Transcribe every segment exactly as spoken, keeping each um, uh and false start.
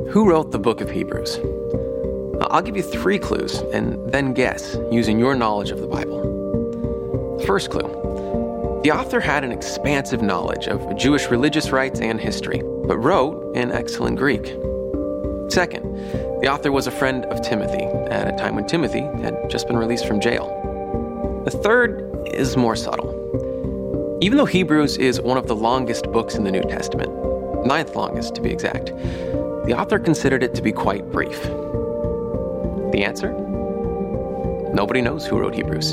Who wrote the book of Hebrews? I'll give you three clues and then guess using your knowledge of the Bible. First clue. The author had an expansive knowledge of Jewish religious rites and history, but wrote in excellent Greek. Second, the author was a friend of Timothy at a time when Timothy had just been released from jail. The third is more subtle. Even though Hebrews is one of the longest books in the New Testament, ninth longest to be exact, the author considered it to be quite brief. The answer? Nobody knows who wrote Hebrews.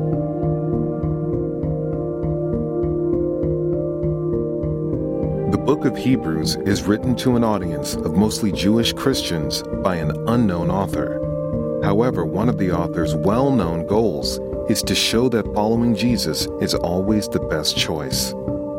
The book of Hebrews is written to an audience of mostly Jewish Christians by an unknown author. However, one of the author's well-known goals is to show that following Jesus is always the best choice.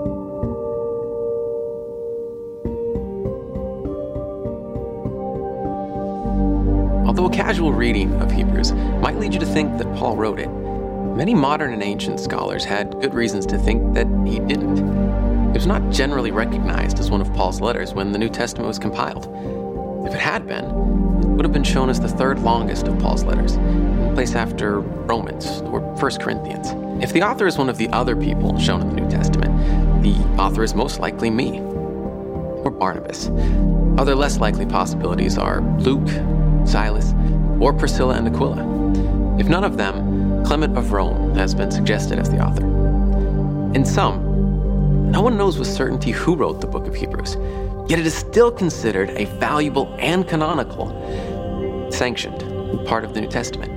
Although a casual reading of Hebrews might lead you to think that Paul wrote it, many modern and ancient scholars had good reasons to think that he didn't. It was not generally recognized as one of Paul's letters when the New Testament was compiled. If it had been, it would have been shown as the third longest of Paul's letters, placed after Romans or First Corinthians. If the author is one of the other people shown in the New Testament, the author is most likely me or Barnabas. Other less likely possibilities are Luke, Silas, or Priscilla and Aquila. If none of them, Clement of Rome has been suggested as the author. In sum, no one knows with certainty who wrote the book of Hebrews, yet it is still considered a valuable and canonical, sanctioned part of the New Testament.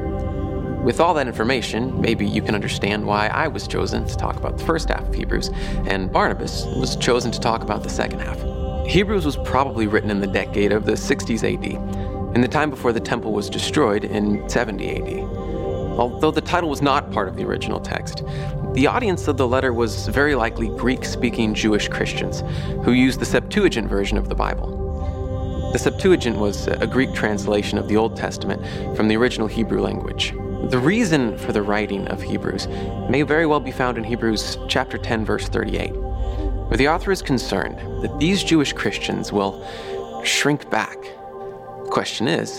With all that information, maybe you can understand why I was chosen to talk about the first half of Hebrews, and Barnabas was chosen to talk about the second half. Hebrews was probably written in the decade of the sixties A D, in the time before the temple was destroyed in seventy A D. Although the title was not part of the original text, the audience of the letter was very likely Greek-speaking Jewish Christians who used the Septuagint version of the Bible. The Septuagint was a Greek translation of the Old Testament from the original Hebrew language. The reason for the writing of Hebrews may very well be found in Hebrews chapter ten, verse thirty-eight, where the author is concerned that these Jewish Christians will shrink back. The question is,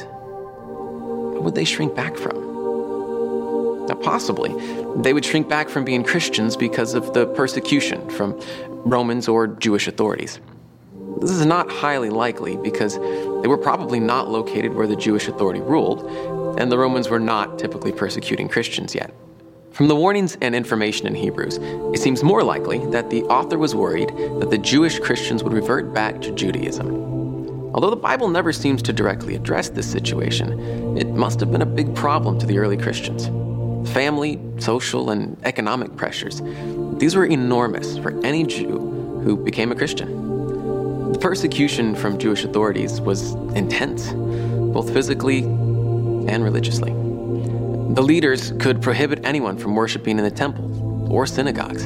what would they shrink back from? Now, possibly, they would shrink back from being Christians because of the persecution from Romans or Jewish authorities. This is not highly likely because they were probably not located where the Jewish authority ruled, and the Romans were not typically persecuting Christians yet. From the warnings and information in Hebrews, it seems more likely that the author was worried that the Jewish Christians would revert back to Judaism. Although the Bible never seems to directly address this situation, it must have been a big problem to the early Christians. Family, social, and economic pressures, these were enormous for any Jew who became a Christian. The persecution from Jewish authorities was intense, both physically and religiously. The leaders could prohibit anyone from worshiping in the temple or synagogues,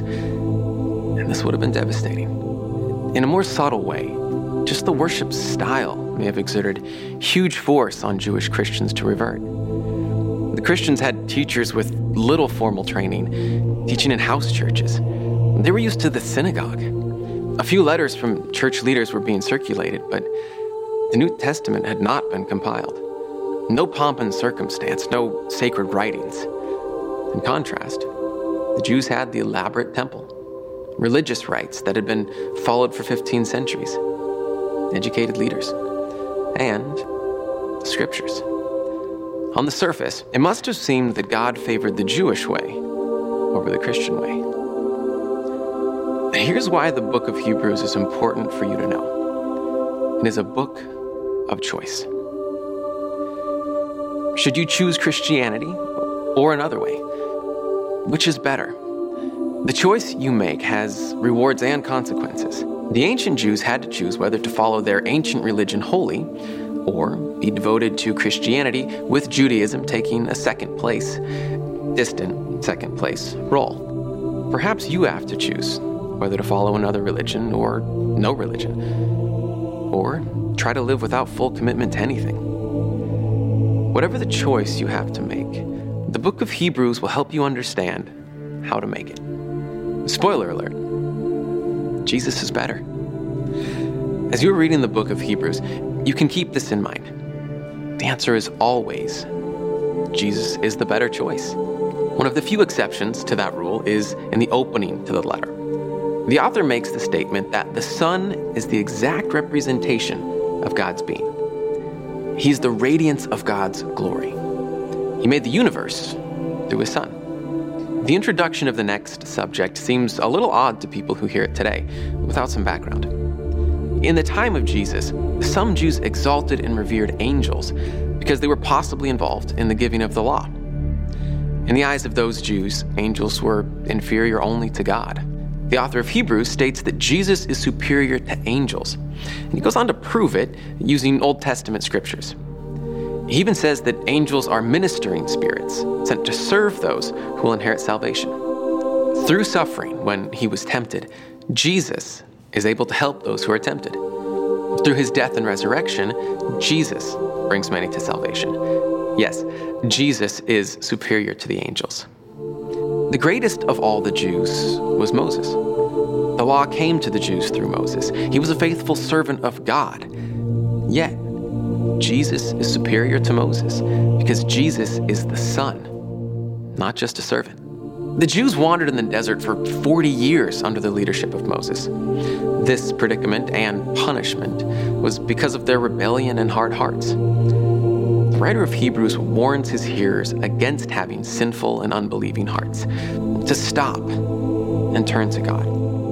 and this would have been devastating. In a more subtle way, just the worship style may have exerted huge force on Jewish Christians to revert. The Christians had teachers with little formal training, teaching in house churches. They were used to the synagogue. A few letters from church leaders were being circulated, but the New Testament had not been compiled. No pomp and circumstance, no sacred writings. In contrast, the Jews had the elaborate temple, religious rites that had been followed for fifteen centuries, educated leaders, and the scriptures. On the surface, it must have seemed that God favored the Jewish way over the Christian way. Here's why the book of Hebrews is important for you to know. It is a book of choice. Should you choose Christianity or another way? Which is better? The choice you make has rewards and consequences. The ancient Jews had to choose whether to follow their ancient religion wholly or be devoted to Christianity, with Judaism taking a second place, distant second place role. Perhaps you have to choose whether to follow another religion or no religion, or try to live without full commitment to anything. Whatever the choice you have to make, the book of Hebrews will help you understand how to make it. Spoiler alert, Jesus is better. As you're reading the book of Hebrews, You can keep this in mind. The answer is always, Jesus is the better choice. One of the few exceptions to that rule is in the opening to the letter. The author makes the statement that the Son is the exact representation of God's being. He's the radiance of God's glory. He made the universe through his Son. The introduction of the next subject seems a little odd to people who hear it today, without some background. In the time of Jesus, some Jews exalted and revered angels because they were possibly involved in the giving of the law. In the eyes of those Jews, angels were inferior only to God. The author of Hebrews states that Jesus is superior to angels, and he goes on to prove it using Old Testament scriptures. He even says that angels are ministering spirits sent to serve those who will inherit salvation. Through suffering, when he was tempted, Jesus is able to help those who are tempted. Through his death and resurrection, Jesus brings many to salvation. Yes, Jesus is superior to the angels. The greatest of all the Jews was Moses. The law came to the Jews through Moses. He was a faithful servant of God. Yet, Jesus is superior to Moses because Jesus is the Son, not just a servant. The Jews wandered in the desert for forty years under the leadership of Moses. This predicament and punishment was because of their rebellion and hard hearts. The writer of Hebrews warns his hearers against having sinful and unbelieving hearts, to stop and turn to God.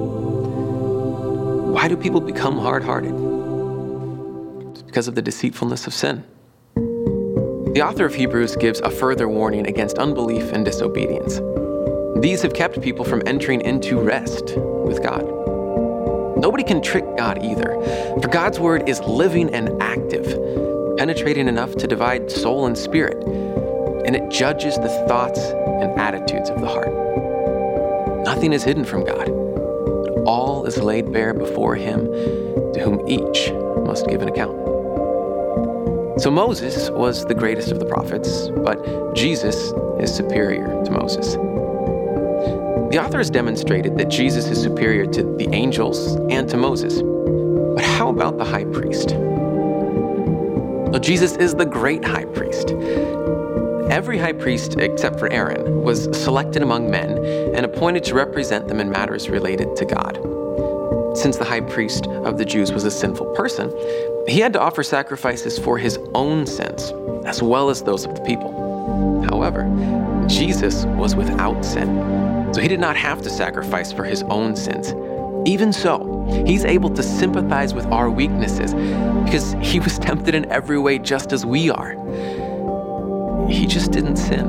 Why do people become hard-hearted? It's because of the deceitfulness of sin. The author of Hebrews gives a further warning against unbelief and disobedience. These have kept people from entering into rest with God. Nobody can trick God either, for God's word is living and active, penetrating enough to divide soul and spirit, and it judges the thoughts and attitudes of the heart. Nothing is hidden from God. All is laid bare before him, to whom each must give an account. So Moses was the greatest of the prophets, but Jesus is superior to Moses. The author has demonstrated that Jesus is superior to the angels and to Moses. But how about the high priest? Well, Jesus is the great high priest. Every high priest, except for Aaron, was selected among men and appointed to represent them in matters related to God. Since the high priest of the Jews was a sinful person, he had to offer sacrifices for his own sins, as well as those of the people. However, Jesus was without sin, so he did not have to sacrifice for his own sins. Even so, he's able to sympathize with our weaknesses because he was tempted in every way just as we are. He just didn't sin.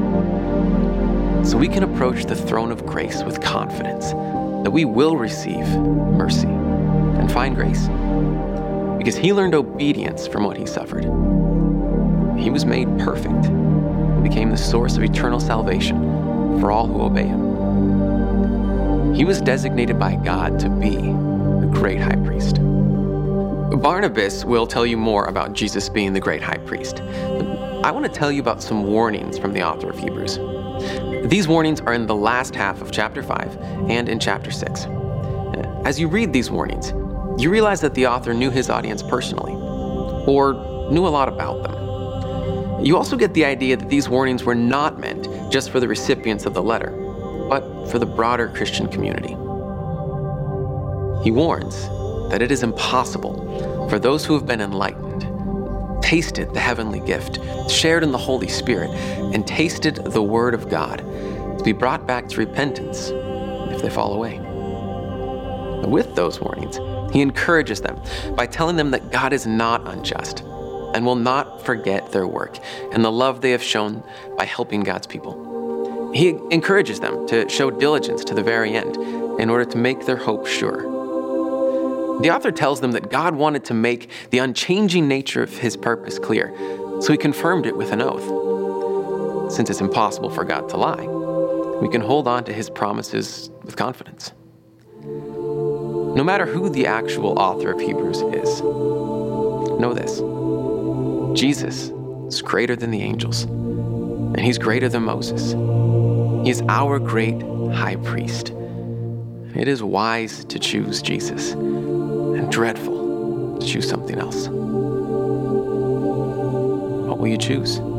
So we can approach the throne of grace with confidence that we will receive mercy and find grace because he learned obedience from what he suffered. He was made perfect and became the source of eternal salvation for all who obey him. He was designated by God to be the great high priest. Barnabas will tell you more about Jesus being the great high priest. I want to tell you about some warnings from the author of Hebrews. These warnings are in the last half of chapter five and in chapter six. As you read these warnings, you realize that the author knew his audience personally, or knew a lot about them. You also get the idea that these warnings were not meant just for the recipients of the letter, but for the broader Christian community. He warns that it is impossible for those who have been enlightened, tasted the heavenly gift, shared in the Holy Spirit, and tasted the Word of God to be brought back to repentance if they fall away. With those warnings, he encourages them by telling them that God is not unjust and will not forget their work and the love they have shown by helping God's people. He encourages them to show diligence to the very end in order to make their hope sure. The author tells them that God wanted to make the unchanging nature of his purpose clear, so he confirmed it with an oath. Since it's impossible for God to lie, we can hold on to his promises with confidence. No matter who the actual author of Hebrews is, know this: Jesus is greater than the angels, and he's greater than Moses. He is our great high priest. It is wise to choose Jesus, and dreadful to choose something else. What will you choose?